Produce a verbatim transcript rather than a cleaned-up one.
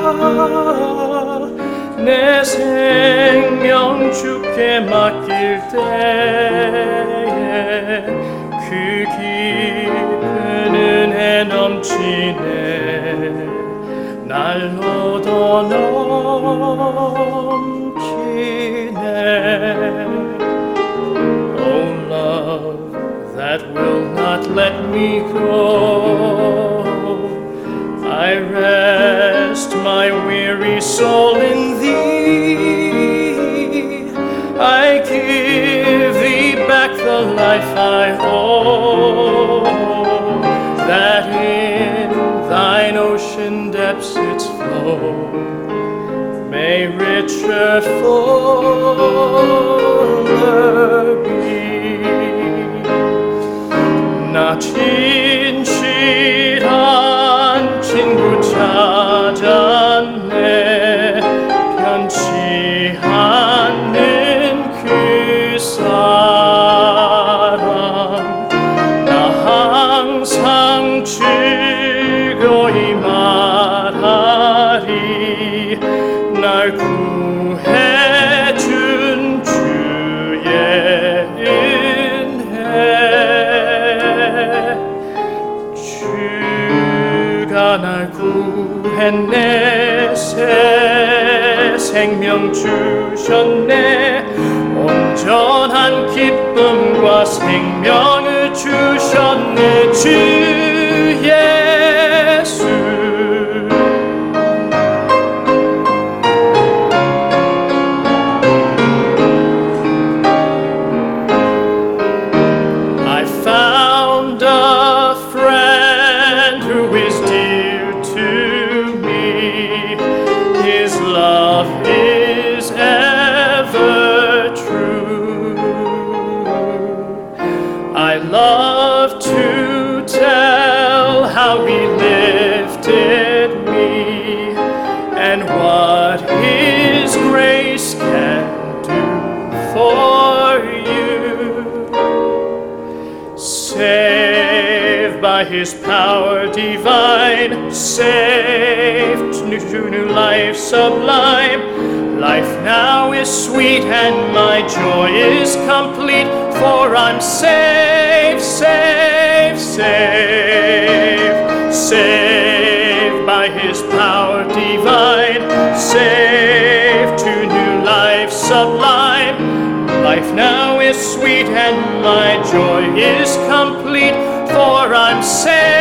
내 생명 주께 맡길 때에 그 깊은 은혜 넘치네 날로 더 넘치네. Oh love that will not let me go, I rest my weary soul in thee. I give thee back the life I owe, that in thine ocean depths its flow may richer, fuller be. 나 진실한 친구 찾았네, 변치 않는 그 사랑. 나 항상 즐거이 말하리, 날 구해준 주의 은혜. 주가 날 구했네, 새 생명 주셨네, 온전한 기쁨과 생명을 주셨네. 주 예수 I found a friend who is dear to me. His love is ever true. I love to tell how he lifted me and what his grace can do for you. Saved by his power divine, saved to new life sublime. Life now is sweet and my joy is complete, for I'm saved, saved, saved, saved by his power divine, saved to new life sublime. Life now is sweet and my joy is complete, for I'm saved.